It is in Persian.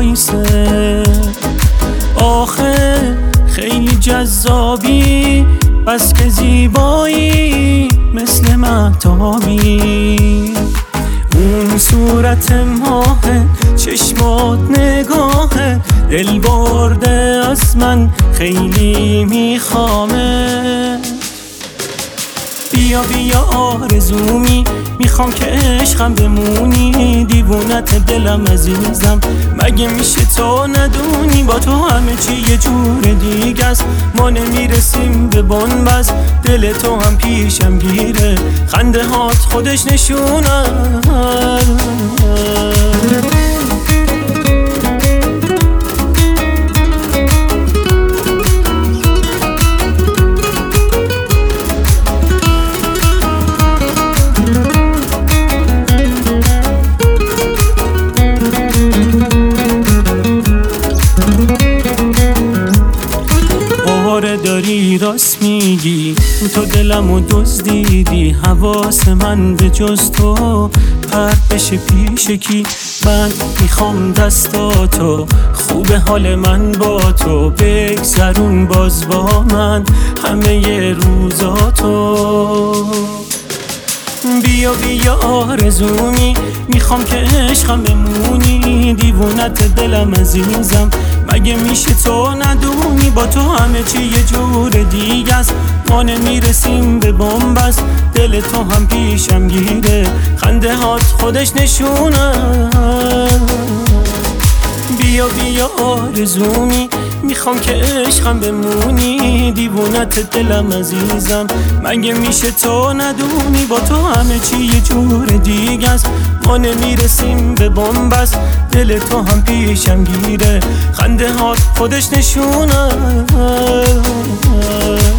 میسه. آخه خیلی جذابی، بس که زیبایی مثل مهتابی. اون صورت ماهه، چشمات نگاهه، دل برده از من خیلی میخوامه. بیا بیا آرزومی، میخوام که عشقم بمونی. دیوونت دلم عزیزم، مگه میشه تو ندونی؟ با تو همه چی یه جور دیگه است. ما نمیرسیم به بنبست، دل تو هم پیشم گیره. خنده هات خودش نشونه. داری راست میگی، تو دلمو دزدیدی. حواس من به جز تو پرت بشه پیش کی؟ من میخوام دستاتو، خوب حال من با تو. بگذرون باز با من همه روزاتو. بیا بیا آرزومی، میخوام که عشقم بمونی. دیوونت دلم عزیزم، مگه میشه تو ندونی؟ با تو همه چی یه جور دیگه است. ما نمیرسیم به بنبست، دل تو هم پیشم گیره. خنده هات خودش نشونه. بیا بیا آرزومی، میخوام که عشقم بمونی. دیوونت دلم عزیزم، مگه میشه تو ندونی؟ با تو همه چی یه جور دیگه است. ما نمیرسیم به بنبست، دل تو هم پیشم گیره. خنده هات خودش نشونه.